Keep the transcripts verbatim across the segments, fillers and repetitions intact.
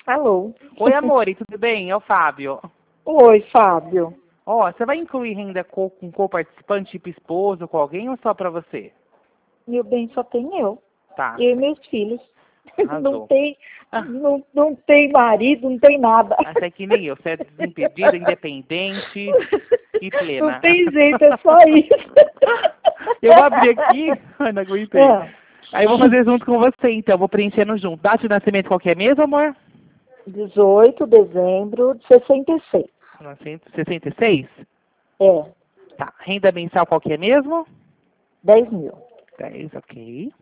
Alô? Oi, amor, e tudo bem? É o Fábio. Oi, Fábio. Ó, você vai incluir renda co com co-participante, tipo esposo, com alguém ou só pra você? Meu bem, só tem eu. Tá, Eu e meus filhos. Não arrasou. tem, Ah, não, não tem marido, não tem nada. essa é que nem eu, você é desimpedida, independente e Não plena. tem jeito, é só isso. Eu vou abrir aqui, ai, não aguentei. É. Aí eu vou fazer junto com você, então, vou preenchendo junto. Data de nascimento qualquer mesmo, amor? dezoito de dezembro de sessenta e seis. sessenta e seis? É, Tá. Renda mensal qualquer mesmo? dez mil. dez, ok.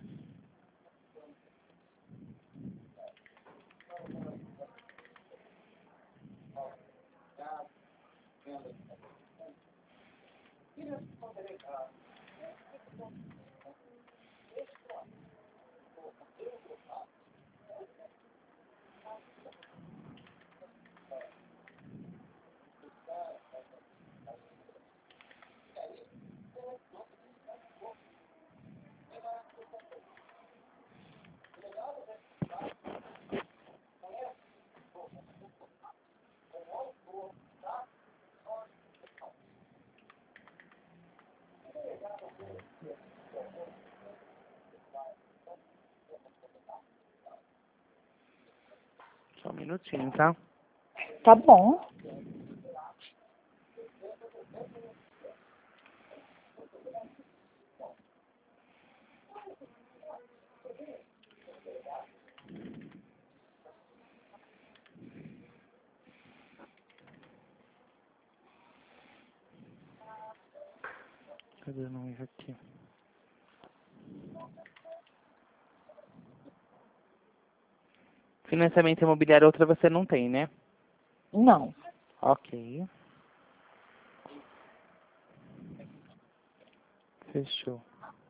Só um minutinho, tá? Tá bom. Cadê o número aqui? Financiamento imobiliário outra você não tem, né? Não. Ok. Fechou.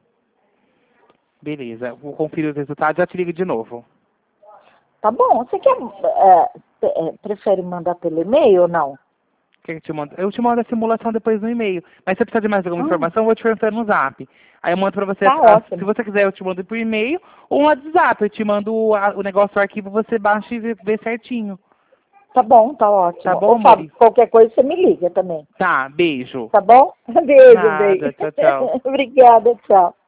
Beleza, vou conferir os resultados e já te ligo de novo. Tá bom. Você quer, é, é, prefere mandar pelo e-mail ou não? Quer que eu te mando? Eu te mando a simulação depois no e-mail. Mas se você precisar de mais alguma Ah, informação, eu vou te perguntar no zap. Aí eu mando pra você, tá a- se ótimo. você quiser, eu te mando por e-mail ou no WhatsApp. Eu te mando o, a- o negócio, o arquivo, você baixa e vê, vê certinho. Tá bom, tá Tá ótimo. bom, Ô, Fábio, amor? qualquer coisa você me liga também. Tá, beijo. Tá bom? Beijo, bem. Nada, tchau, tchau. Obrigada, tchau.